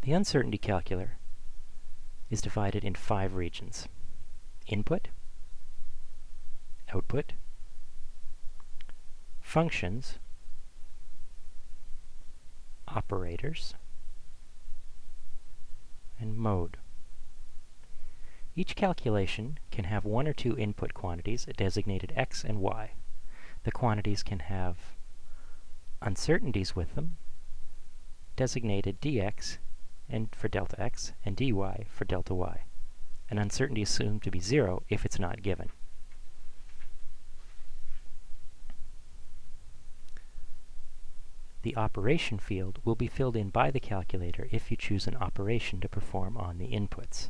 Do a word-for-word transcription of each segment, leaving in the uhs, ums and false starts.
The uncertainty calculator is divided in five regions: input, output, functions, operators, and mode. Each calculation can have one or two input quantities designated x and y. The quantities can have uncertainties with them, designated dx and for delta x and dy for delta y. An uncertainty is assumed to be zero if it's not given. The operation field will be filled in by the calculator if you choose an operation to perform on the inputs.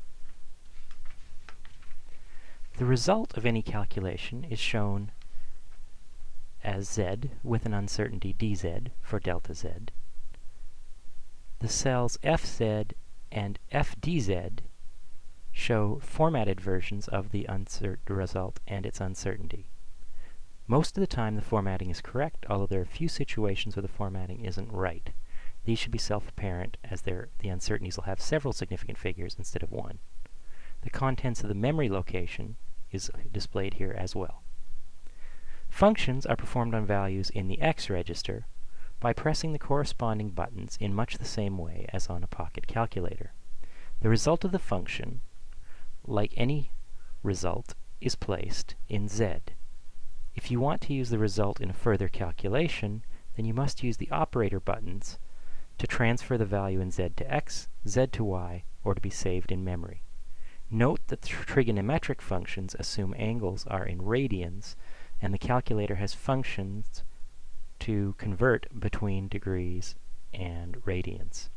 The result of any calculation is shown as z with an uncertainty dz for delta z. The cells fz and fdz show formatted versions of the result and its uncertainty. Most of the time the formatting is correct, although there are a few situations where the formatting isn't right. These should be self-apparent, as the uncertainties will have several significant figures instead of one. The contents of the memory location is displayed here as well. Functions are performed on values in the X register by pressing the corresponding buttons in much the same way as on a pocket calculator. The result of the function, like any result, is placed in Z. If you want to use the result in a further calculation, then you must use the operator buttons to transfer the value in Z to X, Z to Y, or to be saved in memory. Note that the trigonometric functions assume angles are in radians, and the calculator has functions to convert between degrees and radians.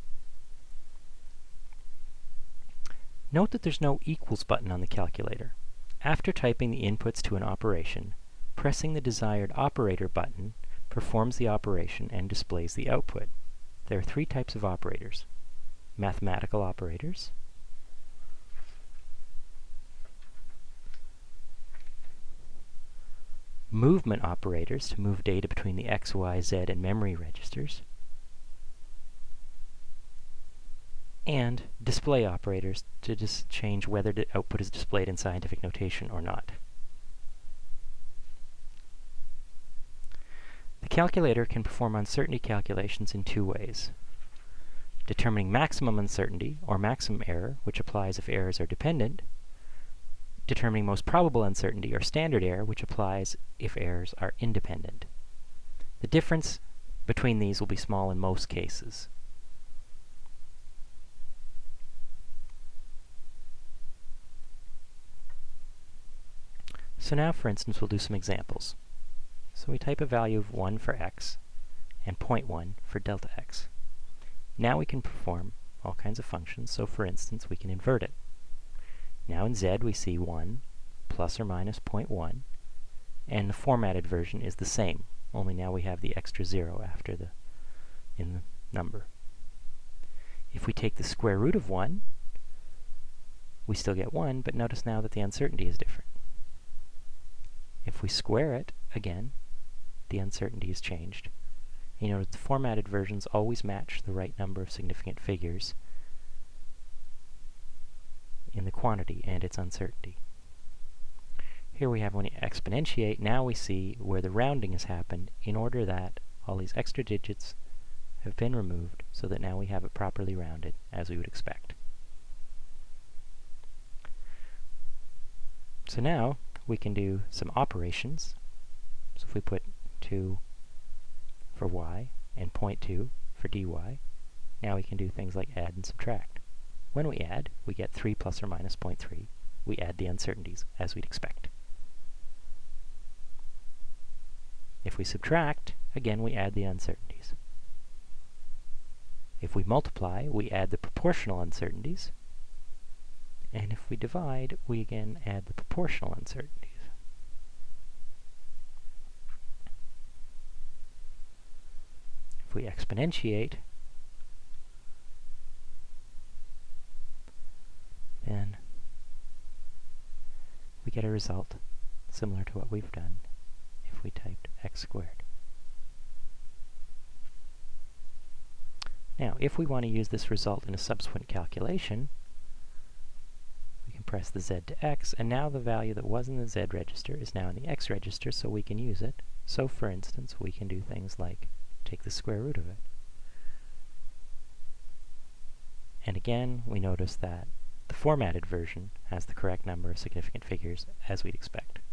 Note that there's no equals button on the calculator. After typing the inputs to an operation, pressing the desired operator button performs the operation and displays the output. There are three types of operators: mathematical operators, movement operators to move data between the X, Y, Z, and memory registers, and display operators to dis change whether the output is displayed in scientific notation or not. The calculator can perform uncertainty calculations in two ways: determining maximum uncertainty, or maximum error, which applies if errors are dependent; determining most probable uncertainty, or standard error, which applies if errors are independent. The difference between these will be small in most cases. So now, for instance, we'll do some examples. So we type a value of one for x and zero point one for delta x. Now we can perform all kinds of functions. So for instance, we can invert it. Now in Z we see one plus or minus zero point one, and the formatted version is the same, only now we have the extra zero after the in the number. If we take the square root of one, we still get one, but notice now that the uncertainty is different. If we square it again, the uncertainty is changed. You notice the formatted versions always match the right number of significant figures in the quantity and its uncertainty. Here we have when you exponentiate, now we see where the rounding has happened in order that all these extra digits have been removed so that now we have it properly rounded as we would expect. So now we can do some operations. So if we put two for y and zero point two for dy, now we can do things like add and subtract. When we add, we get three plus or minus zero point three. We add the uncertainties as we'd expect. If we subtract, again we add the uncertainties. If we multiply, we add the proportional uncertainties. And if we divide, we again add the proportional uncertainties. If we exponentiate, then we get a result similar to what we've done if we typed x squared. Now, if we want to use this result in a subsequent calculation, we can press the Z to X, and now the value that was in the Z register is now in the X register, so we can use it. So, for instance, we can do things like take the square root of it. And again, we notice that the formatted version has the correct number of significant figures, as we'd expect.